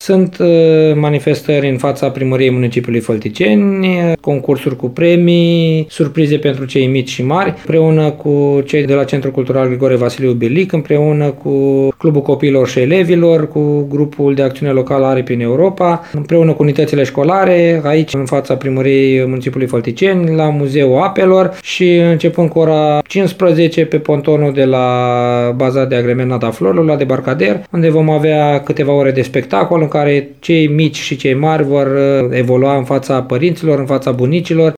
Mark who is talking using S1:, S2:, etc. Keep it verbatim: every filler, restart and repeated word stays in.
S1: Sunt manifestări în fața primăriei municipiului Fălticeni, concursuri cu premii, surprize pentru cei mici și mari, împreună cu cei de la Centrul Cultural Grigore Vasiliu Bilic, împreună cu Clubul Copiilor și Elevilor, cu grupul de acțiune locală Aripi în Europa, împreună cu unitățile școlare, aici în fața primăriei municipiului Fălticeni, la Muzeul Apelor și începând cu ora cincisprezece pe pontonul de la baza de agrement Nada Florilor, la debarcader, unde vom avea câteva ore de spectacol în care cei mici și cei mari vor evolua în fața părinților, în fața bunicilor